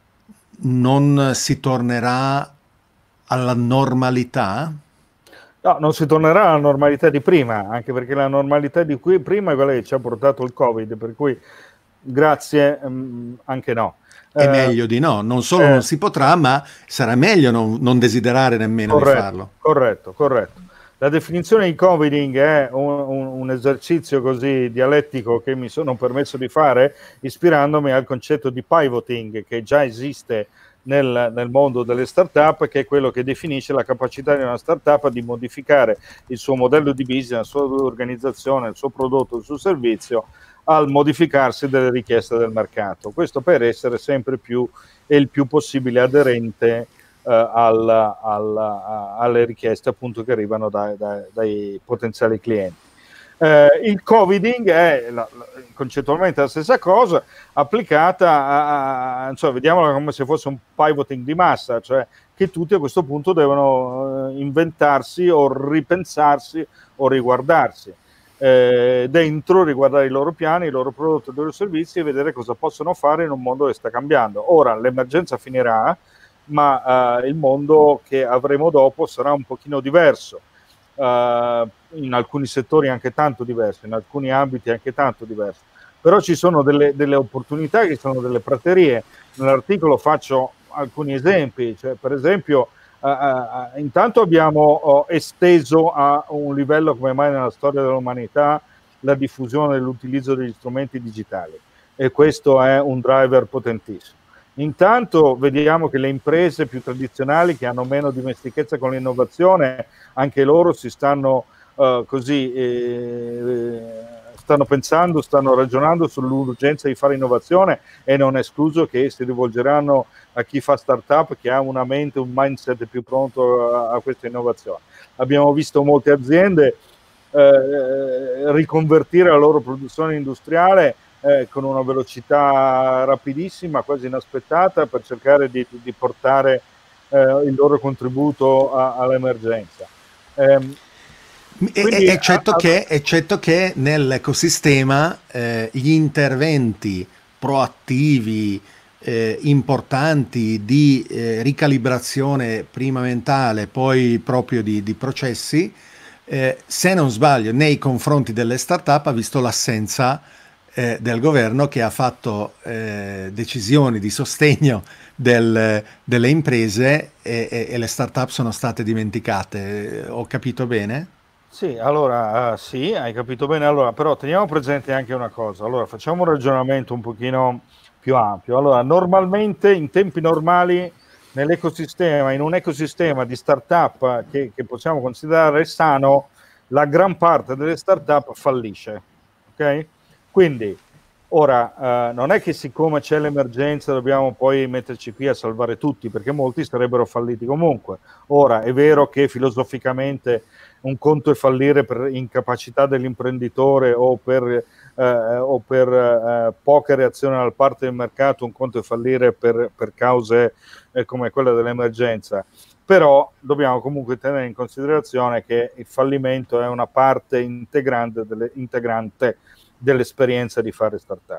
non si tornerà alla normalità? No, non si tornerà alla normalità di prima, anche perché la normalità di cui prima è quella che ci ha portato il Covid, per cui grazie, mh, anche no. È Eh, meglio di no, non solo non eh, si potrà, ma sarà meglio non, non desiderare nemmeno di corretto, farlo. corretto, corretto. La definizione di coviding è un, un, un esercizio così dialettico che mi sono permesso di fare ispirandomi al concetto di pivoting che già esiste nel, nel mondo delle start-up, che è quello che definisce la capacità di una start-up di modificare il suo modello di business, la sua organizzazione, il suo prodotto, il suo servizio al modificarsi delle richieste del mercato. Questo per essere sempre più e il più possibile aderente Uh, al, al, a, alle richieste appunto che arrivano dai, dai, dai potenziali clienti. Uh, il coviding è la, la, concettualmente la stessa cosa applicata a, a insomma, vediamola come se fosse un pivoting di massa, cioè che tutti a questo punto devono uh, inventarsi o ripensarsi o riguardarsi eh, dentro, riguardare i loro piani, i loro prodotti, i loro servizi e vedere cosa possono fare in un mondo che sta cambiando. Ora l'emergenza finirà, ma uh, il mondo che avremo dopo sarà un pochino diverso, uh, in alcuni settori anche tanto diverso, in alcuni ambiti anche tanto diverso, però ci sono delle, delle opportunità che sono delle praterie. Nell'articolo faccio alcuni esempi, cioè, per esempio uh, uh, intanto abbiamo uh, esteso a un livello come mai nella storia dell'umanità la diffusione dell'utilizzo degli strumenti digitali e questo è un driver potentissimo. Intanto vediamo che le imprese più tradizionali che hanno meno dimestichezza con l'innovazione, anche loro si stanno uh, così eh, stanno pensando, stanno ragionando sull'urgenza di fare innovazione e non è escluso che si rivolgeranno a chi fa startup che ha una mente, un mindset più pronto a, a questa innovazione. Abbiamo visto molte aziende eh, riconvertire la loro produzione industriale Eh, con una velocità rapidissima, quasi inaspettata, per cercare di, di portare eh, il loro contributo a, all'emergenza. Eh, quindi, Eccetto a, a... che, eccetto che nell'ecosistema eh, gli interventi proattivi eh, importanti di eh, ricalibrazione prima mentale, poi proprio di, di processi, eh, se non sbaglio, nei confronti delle start-up ha visto l'assenza Eh, del governo che ha fatto eh, decisioni di sostegno del, delle imprese e, e, e le start-up sono state dimenticate. Ho capito bene? Sì, allora, uh, sì, hai capito bene. Allora, però teniamo presente anche una cosa. Allora, facciamo un ragionamento un pochino più ampio. Allora, normalmente, in tempi normali, nell'ecosistema, in un ecosistema di start-up che, che possiamo considerare sano, la gran parte delle start-up fallisce, ok? Quindi, ora, eh, non è che siccome c'è l'emergenza dobbiamo poi metterci qui a salvare tutti, perché molti sarebbero falliti comunque. Ora, è vero che filosoficamente un conto è fallire per incapacità dell'imprenditore o per, eh, o per eh, poca reazione da parte del mercato, un conto è fallire per, per cause eh, come quella dell'emergenza. Però dobbiamo comunque tenere in considerazione che il fallimento è una parte integrante, delle, integrante dell'esperienza di fare startup.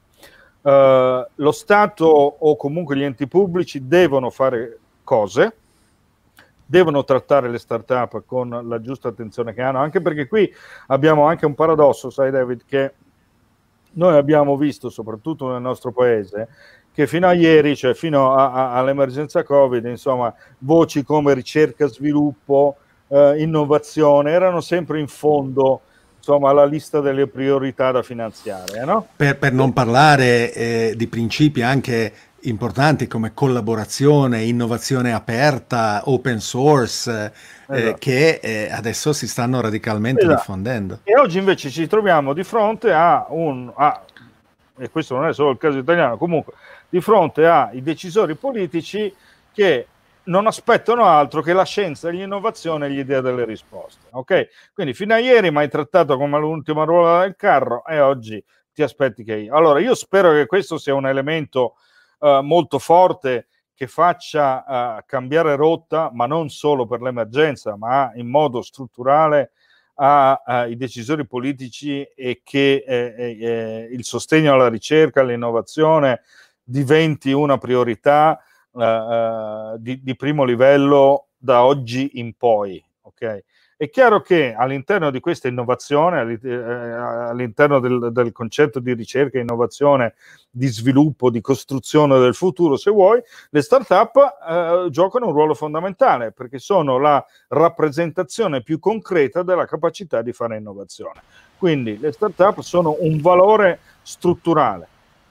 Uh, lo Stato o comunque gli enti pubblici devono fare cose, devono trattare le startup con la giusta attenzione che hanno, anche perché qui abbiamo anche un paradosso, sai David, che noi abbiamo visto, soprattutto nel nostro paese, che fino a ieri, cioè fino a, a, all'emergenza Covid, insomma, voci come ricerca, sviluppo, eh, innovazione erano sempre in fondo, insomma, alla lista delle priorità da finanziare, no? Per, per non parlare eh, di principi anche importanti come collaborazione, innovazione aperta, open source, eh, Esatto. che eh, adesso si stanno radicalmente esatto. diffondendo. E oggi invece ci troviamo di fronte a un... A, e questo non è solo il caso italiano, comunque di fronte ai decisori politici che non aspettano altro che la scienza, l'innovazione e l'idea delle risposte. Ok? Quindi fino a ieri mi hai trattato come l'ultima ruola del carro e oggi ti aspetti che io. Allora io spero che questo sia un elemento uh, molto forte che faccia uh, cambiare rotta, ma non solo per l'emergenza, ma in modo strutturale ai decisori politici e che eh, eh, il sostegno alla ricerca, all'innovazione diventi una priorità eh, eh, di, di primo livello da oggi in poi. Okay? È chiaro che all'interno di questa innovazione, all'interno del, del concetto di ricerca, innovazione, di sviluppo, di costruzione del futuro, se vuoi, le start-up eh, giocano un ruolo fondamentale perché sono la rappresentazione più concreta della capacità di fare innovazione. Quindi le start-up sono un valore strutturale.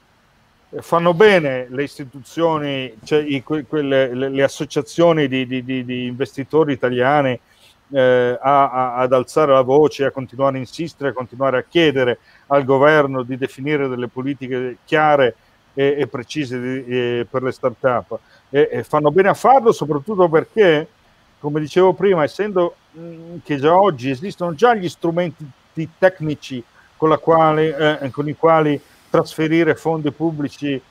Fanno bene le istituzioni, cioè i, quelle, le, le associazioni di, di, di, di investitori italiani eh, a, a, ad alzare la voce, a continuare a insistere, a continuare a chiedere al governo di definire delle politiche chiare e, e precise di, e, per le start-up. E, e fanno bene a farlo soprattutto perché, come dicevo prima, essendo mh, che già oggi esistono già gli strumenti tecnici con, la quale, eh, con i quali trasferire fondi pubblici eh,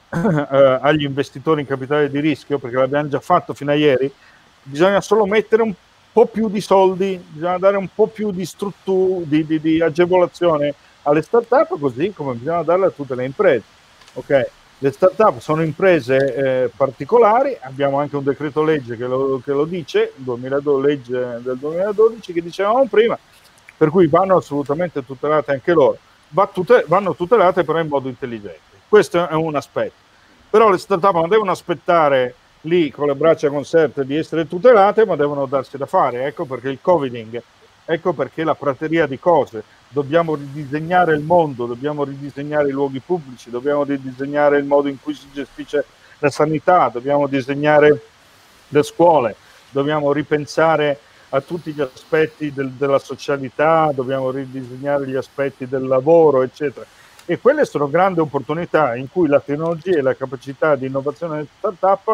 agli investitori in capitale di rischio, perché l'abbiamo già fatto fino a ieri, bisogna solo mettere un po' più di soldi, bisogna dare un po' più di struttura, di, di, di agevolazione alle start-up, così come bisogna darle a tutte le imprese. Okay? Le start-up sono imprese eh, particolari, abbiamo anche un decreto legge che lo, che lo dice, duemiladodici, legge del duemiladodici, che dicevamo prima, per cui vanno assolutamente tutelate anche loro. Va tute- vanno tutelate però in modo intelligente. Questo è un aspetto. Però le start-up non devono aspettare lì con le braccia conserte di essere tutelate, ma devono darsi da fare. Ecco perché il coviding, ecco perché la prateria di cose. Dobbiamo ridisegnare il mondo, dobbiamo ridisegnare i luoghi pubblici, dobbiamo ridisegnare il modo in cui si gestisce la sanità, dobbiamo disegnare le scuole, dobbiamo ripensare a tutti gli aspetti del, della socialità, dobbiamo ridisegnare gli aspetti del lavoro, eccetera. E quelle sono grandi opportunità in cui la tecnologia e la capacità di innovazione delle start-up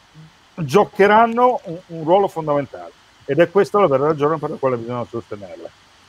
giocheranno un, un ruolo fondamentale. Ed è questa la vera ragione per la quale bisogna sostenerla.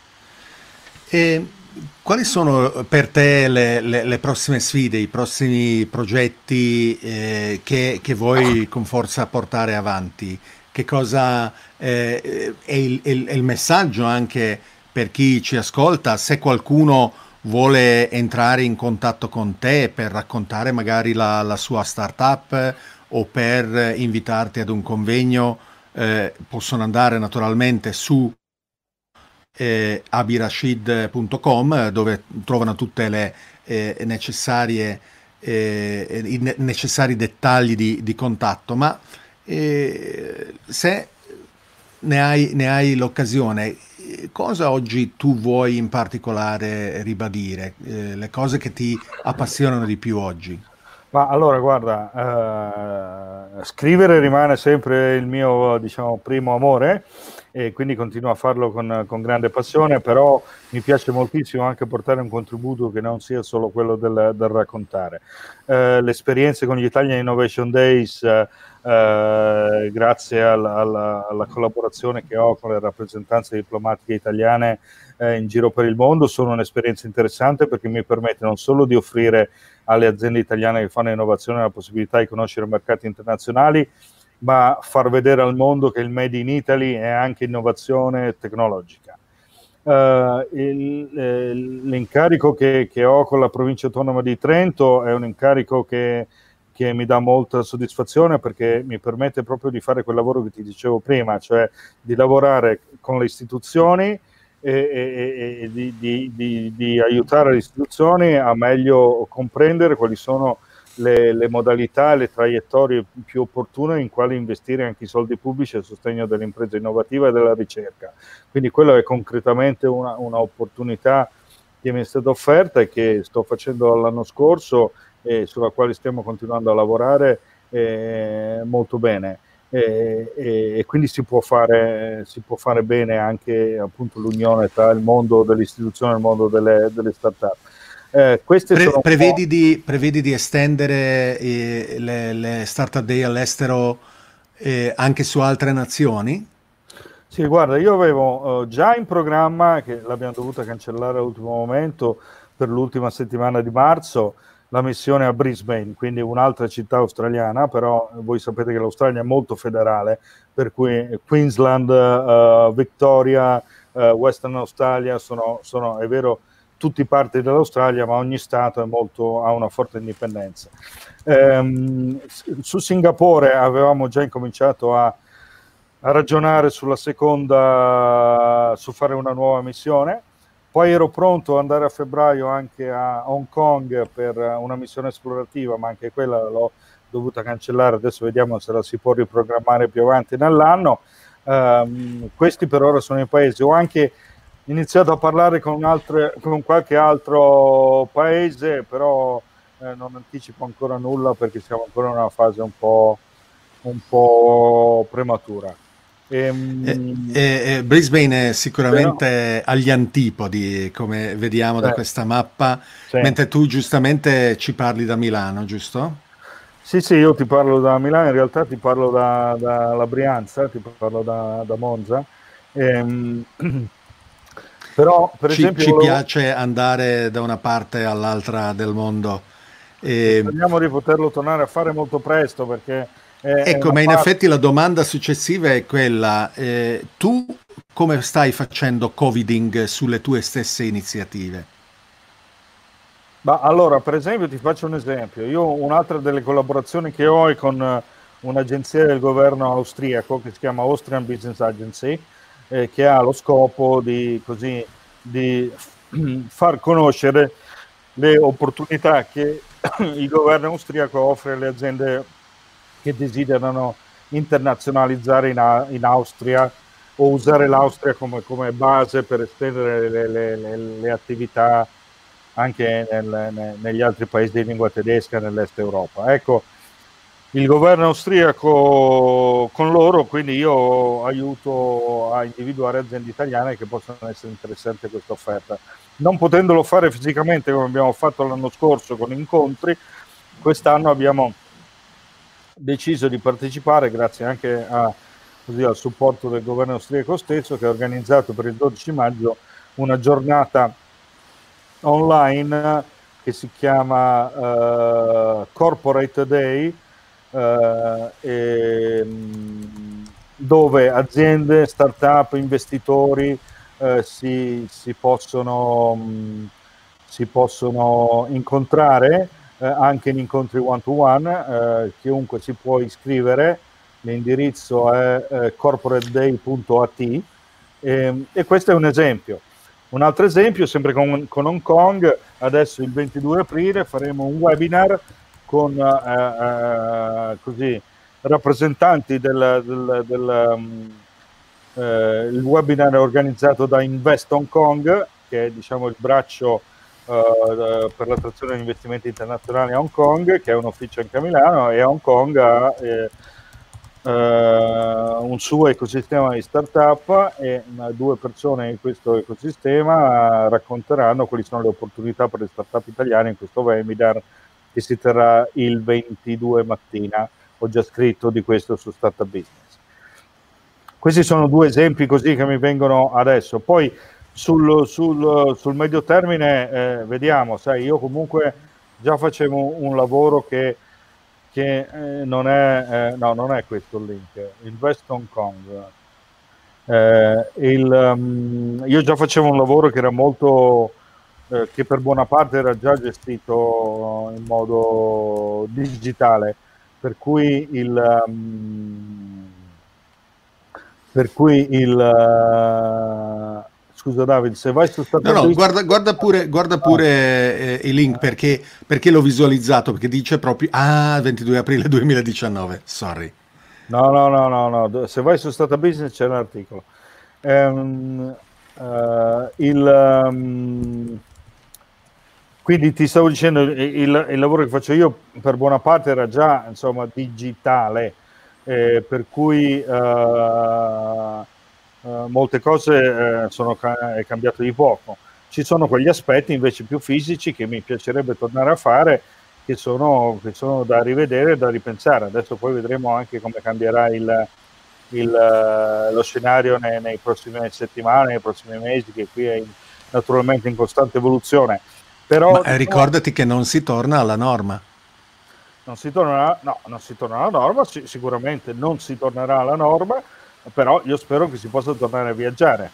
E quali sono per te le, le, le prossime sfide, i prossimi progetti eh, che, che vuoi con forza portare avanti? Che cosa eh, è, il, è il messaggio anche per chi ci ascolta, se qualcuno vuole entrare in contatto con te per raccontare magari la, la sua startup o per invitarti ad un convegno, eh, possono andare naturalmente su eh, abirashid punto com dove trovano tutte le eh, necessarie eh, i ne- necessari dettagli di, di contatto, ma eh, se ne hai, ne hai l'occasione, cosa oggi tu vuoi in particolare ribadire, eh, le cose che ti appassionano di più oggi? Ma allora, guarda, eh, scrivere rimane sempre il mio, diciamo, primo amore e quindi continuo a farlo con, con grande passione, però mi piace moltissimo anche portare un contributo che non sia solo quello del, del raccontare. Eh, le esperienze con gli Italian Innovation Days, eh, eh, grazie alla, alla, alla collaborazione che ho con le rappresentanze diplomatiche italiane eh, in giro per il mondo, sono un'esperienza interessante perché mi permette non solo di offrire alle aziende italiane che fanno innovazione la possibilità di conoscere mercati internazionali, ma far vedere al mondo che il Made in Italy è anche innovazione tecnologica. Uh, il, eh, l'incarico che, che ho con la provincia autonoma di Trento è un incarico che, che mi dà molta soddisfazione perché mi permette proprio di fare quel lavoro che ti dicevo prima, cioè di lavorare con le istituzioni e, e, e di, di, di, di aiutare le istituzioni a meglio comprendere quali sono le, le modalità e le traiettorie più opportune in quali investire anche i soldi pubblici a sostegno dell'impresa innovativa e della ricerca. Quindi quello è concretamente una, una opportunità che mi è stata offerta e che sto facendo l'anno scorso e sulla quale stiamo continuando a lavorare eh, molto bene. E, e, e quindi si può fare, si può fare bene anche appunto l'unione tra il mondo dell'istituzione e il mondo delle, delle start-up. Eh, queste Pre- sono prevedi, di, prevedi di estendere eh, le, le Startup Day all'estero eh, anche su altre nazioni? Sì, guarda, io avevo uh, già in programma, che l'abbiamo dovuta cancellare all'ultimo momento per l'ultima settimana di marzo, la missione a Brisbane, quindi un'altra città australiana, però voi sapete che l'Australia è molto federale, per cui Queensland, uh, Victoria, uh, Western Australia sono, sono, è vero, tutti parti dell'Australia, ma ogni stato è molto, ha una forte indipendenza. Um, su Singapore avevamo già incominciato a a ragionare sulla seconda, su fare una nuova missione. Poi ero pronto ad andare a febbraio anche a Hong Kong per una missione esplorativa, ma anche quella l'ho dovuta cancellare. Adesso vediamo se la si può riprogrammare più avanti nell'anno. Um, questi per ora sono i paesi. Ho anche iniziato a parlare con, altre, con qualche altro paese, però eh, non anticipo ancora nulla perché siamo ancora in una fase un po', un po' prematura. Eh, Ehm, eh, eh, Brisbane è però, sicuramente agli antipodi, come vediamo da eh, questa mappa, sì. mentre tu giustamente ci parli da Milano, giusto? Sì, sì, io ti parlo da Milano, in realtà ti parlo da, dalla Brianza, ti parlo da, da Monza. Ehm, però, per Ci, esempio, ci volevo, piace andare da una parte all'altra del mondo. e E, speriamo di poterlo tornare a fare molto presto perché è, è ecco, una ma in parte. effetti la domanda successiva è quella, eh, tu come stai facendo coviding sulle tue stesse iniziative? Ma allora, per esempio, ti faccio un esempio. Io un'altra delle collaborazioni che ho è con eh, un'agenzia del governo austriaco che si chiama Austrian Business Agency, eh, che ha lo scopo di, così, di far conoscere le opportunità che il governo austriaco offre alle aziende che desiderano internazionalizzare in, A- in Austria o usare l'Austria come, come base per estendere le, le- le- le attività anche nel- ne- negli altri paesi di lingua tedesca nell'est Europa. Ecco, il governo austriaco con loro, quindi io aiuto a individuare aziende italiane che possono essere interessanti a questa offerta. Non potendolo fare fisicamente come abbiamo fatto l'anno scorso con incontri, quest'anno abbiamo deciso di partecipare grazie anche a, così, al supporto del governo austriaco stesso, che ha organizzato per il dodici maggio una giornata online che si chiama uh, Corporate Day, uh, e, dove aziende, start-up, investitori uh, si, si, possono, um, si possono incontrare uh, anche in incontri one-to-one. Uh, chiunque si può iscrivere, l'indirizzo è uh, corporate day punto a t, e, e questo è un esempio. Un altro esempio, sempre con, con Hong Kong, adesso il ventidue aprile faremo un webinar con eh, eh, così, rappresentanti del, del, del um, eh, il webinar è organizzato da Invest Hong Kong, che è diciamo il braccio eh, per l'attrazione di investimenti internazionali a Hong Kong, che è un ufficio anche a Milano, e Hong Kong ha eh, Uh, un suo ecosistema di startup e uh, due persone in questo ecosistema uh, racconteranno quali sono le opportunità per le startup italiane in questo webinar che si terrà il ventidue mattina. Ho già scritto di questo su Startup Business. Questi sono due esempi così che mi vengono adesso. Poi sul, sul, sul medio termine eh, vediamo, sai, io comunque già facevo un lavoro che che eh, non è, eh, no, non è questo il link, Invest Hong Kong. Eh, il, um, io già facevo un lavoro che era molto, eh, che per buona parte era già gestito in modo digitale, per cui il, um, per cui il, uh, scusa David, se vai su No, no, Startup guarda, guarda pure, guarda pure eh, i link perché, perché l'ho visualizzato, perché dice proprio, ah, ventidue aprile duemiladiciannove, sorry. No, no, no, no, no, se vai su Startup Business c'è l'articolo. Ehm, eh, il, um, quindi ti stavo dicendo, il, il, il lavoro che faccio io per buona parte era già, insomma, digitale, eh, per cui eh, eh, molte cose eh, sono ca- è cambiato di poco. Ci sono quegli aspetti invece più fisici che mi piacerebbe tornare a fare, che sono, che sono da rivedere e da ripensare. Adesso poi vedremo anche come cambierà il, il, eh, lo scenario nei, nei prossime settimane, nei prossimi mesi, che qui è in, naturalmente in costante evoluzione. Ma Però eh, diciamo, ricordati che non si torna alla norma. non si tornerà, no, non si tornerà alla norma, sì, sicuramente non si tornerà alla norma, però io spero che si possa tornare a viaggiare.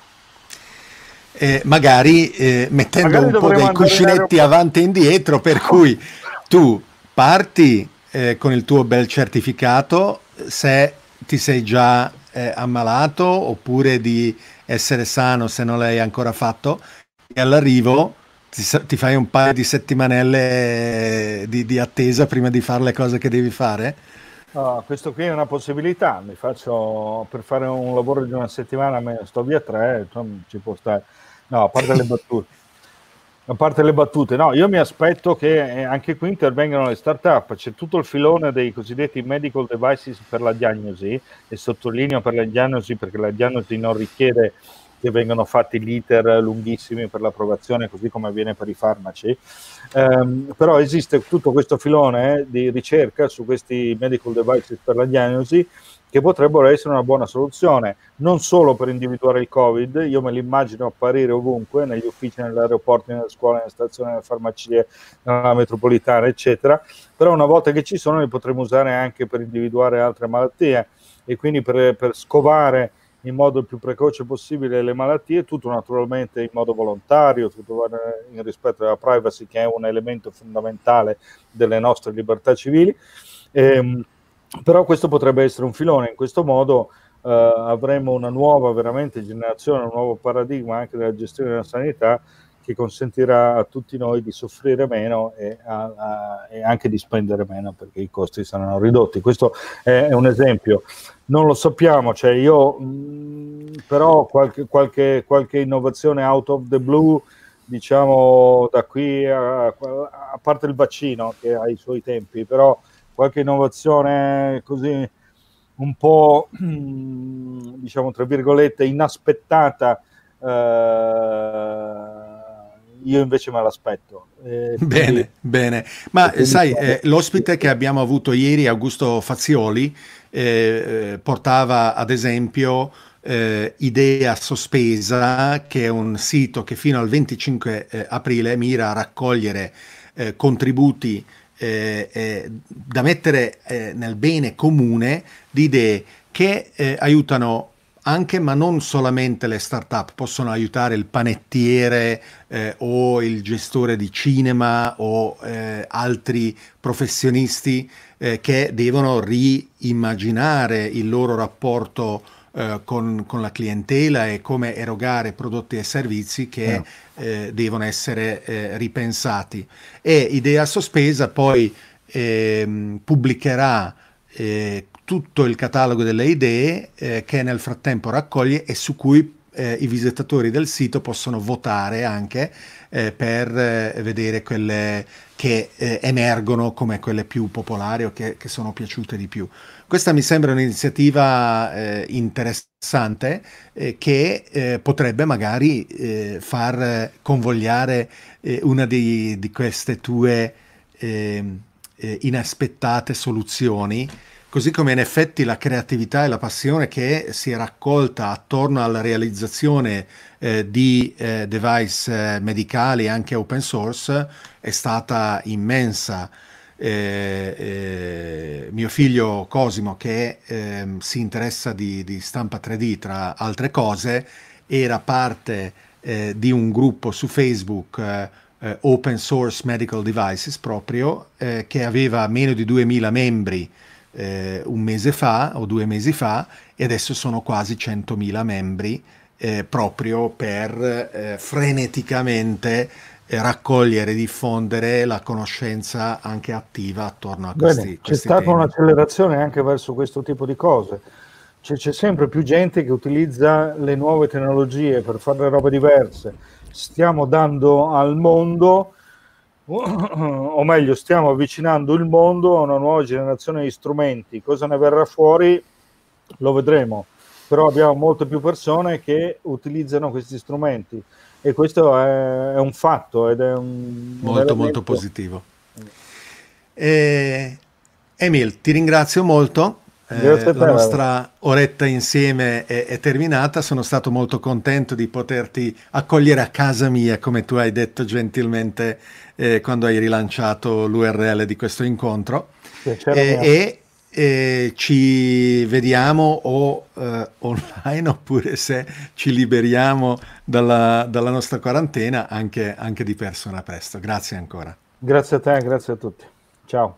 Eh, magari eh, mettendo Magari un po' dovremo dei andare in cuscinetti aeroporto. avanti e indietro, per cui tu parti eh, con il tuo bel certificato se ti sei già eh, ammalato oppure di essere sano se non l'hai ancora fatto e all'arrivo ti, sa- ti fai un paio di settimanelle eh, di, di attesa prima di fare le cose che devi fare. No, questo qui è una possibilità, mi faccio per fare un lavoro di una settimana, me ne sto via tre, insomma, ci può stare. No, a parte le battute. A parte le battute, no, io mi aspetto che eh, anche qui intervengano le start-up, c'è tutto il filone dei cosiddetti medical devices per la diagnosi, e sottolineo per la diagnosi perché la diagnosi non richiede che vengano fatti l'iter lunghissimi per l'approvazione, così come avviene per i farmaci. Um, però esiste tutto questo filone eh, di ricerca su questi medical devices per la diagnosi che potrebbero essere una buona soluzione, non solo per individuare il Covid, io me li immagino apparire ovunque, negli uffici, negli aeroporti, nelle scuole, nelle stazioni, nelle farmacie, nella metropolitana, eccetera, però una volta che ci sono li potremo usare anche per individuare altre malattie e quindi per, per scovare in modo il più precoce possibile le malattie, tutto naturalmente in modo volontario, tutto in rispetto alla privacy, che è un elemento fondamentale delle nostre libertà civili. Ehm, però questo potrebbe essere un filone, in questo modo eh, avremo una nuova veramente generazione, un nuovo paradigma anche della gestione della sanità che consentirà a tutti noi di soffrire meno e, a, a, e anche di spendere meno perché i costi saranno ridotti. Questo è, è un esempio. Non lo sappiamo, cioè io mh, però qualche, qualche, qualche innovazione out of the blue, diciamo da qui a, a parte il vaccino che ha i suoi tempi, però qualche innovazione così un po' diciamo tra virgolette inaspettata, eh, io invece me l'aspetto. Eh, quindi, Bene, bene. Ma quindi, sai, eh, l'ospite che abbiamo avuto ieri, Augusto Fazioli, eh, eh, portava ad esempio eh, Idea Sospesa, che è un sito che fino al venticinque eh, aprile mira a raccogliere eh, contributi eh, eh, da mettere eh, nel bene comune di idee che eh, aiutano anche, ma non solamente le start-up, possono aiutare il panettiere eh, o il gestore di cinema o eh, altri professionisti eh, che devono riimmaginare il loro rapporto eh, con, con la clientela e come erogare prodotti e servizi che eh, devono essere eh, ripensati. E Idea Sospesa poi ehm, pubblicherà eh, tutto il catalogo delle idee eh, che nel frattempo raccoglie e su cui eh, i visitatori del sito possono votare anche eh, per eh, vedere quelle che eh, emergono come quelle più popolari o che, che sono piaciute di più. Questa mi sembra un'iniziativa eh, interessante eh, che eh, potrebbe magari eh, far convogliare eh, una di, di queste tue eh, eh, inaspettate soluzioni. Così come in effetti la creatività e la passione che si è raccolta attorno alla realizzazione eh, di eh, device eh, medicali anche open source è stata immensa. Eh, eh, mio figlio Cosimo, che eh, si interessa di, di stampa tre D tra altre cose, era parte eh, di un gruppo su Facebook eh, eh, Open Source Medical Devices proprio, eh, che aveva meno di duemila membri eh, un mese fa o due mesi fa e adesso sono quasi centomila membri eh, proprio per eh, freneticamente eh, raccogliere e diffondere la conoscenza anche attiva attorno a Bene, questi, c'è questi stata temi. un'accelerazione anche verso questo tipo di cose. C'è, c'è sempre più gente che utilizza le nuove tecnologie per fare robe diverse. Stiamo dando al mondo, o meglio, stiamo avvicinando il mondo a una nuova generazione di strumenti. Cosa ne verrà fuori lo vedremo, però abbiamo molte più persone che utilizzano questi strumenti e questo è, è un fatto ed è un, un Molto elemento. molto positivo. Eh, Emil, ti ringrazio molto. Grazie Eh, a la te. nostra oretta insieme è, è terminata. Sono stato molto contento di poterti accogliere a casa mia, come tu hai detto gentilmente eh, quando hai rilanciato l'U R L di questo incontro. Piacere Eh, mio. e eh, ci vediamo o eh, online oppure se ci liberiamo dalla, dalla nostra quarantena anche, anche di persona presto. Grazie ancora. Grazie a te, grazie a tutti. Ciao.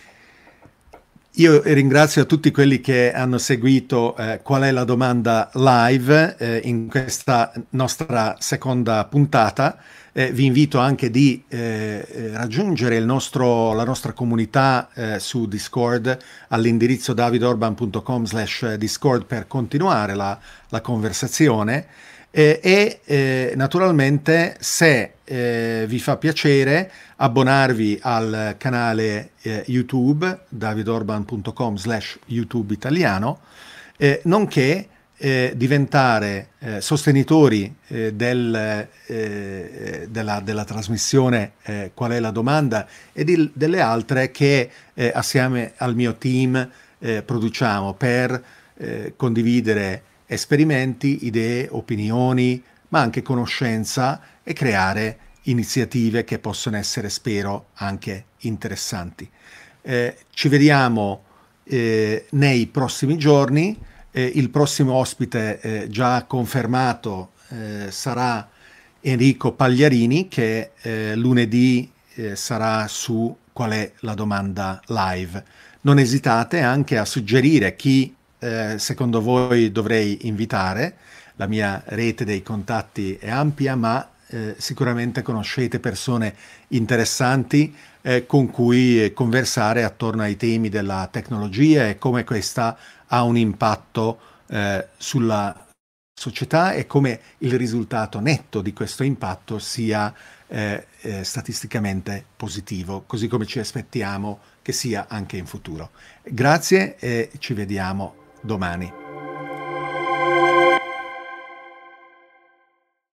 Io ringrazio tutti quelli che hanno seguito eh, Qual è la domanda live eh, in questa nostra seconda puntata. Eh, vi invito anche di eh, raggiungere il nostro, la nostra comunità eh, su Discord all'indirizzo davidorban punto com slash discord per continuare la, la conversazione. Eh, e eh, naturalmente se eh, vi fa piacere abbonarvi al canale eh, YouTube davidorban punto com slash YouTube italiano, eh, nonché eh, diventare eh, sostenitori eh, del, eh, della, della trasmissione eh, Qual è la domanda e di, delle altre che eh, assieme al mio team eh, produciamo per eh, condividere esperimenti, idee, opinioni, ma anche conoscenza e creare iniziative che possono essere, spero, anche interessanti. Eh, ci vediamo eh, nei prossimi giorni. Eh, il prossimo ospite eh, già confermato eh, sarà Enrico Pagliarini, che eh, lunedì eh, sarà su Qual è la domanda live. Non esitate anche a suggerire chi eh, secondo voi dovrei invitare. La mia rete dei contatti è ampia, ma eh, sicuramente conoscete persone interessanti eh, con cui eh, conversare attorno ai temi della tecnologia e come questa ha un impatto eh, sulla società e come il risultato netto di questo impatto sia eh, eh, statisticamente positivo, così come ci aspettiamo che sia anche in futuro. Grazie e ci vediamo domani.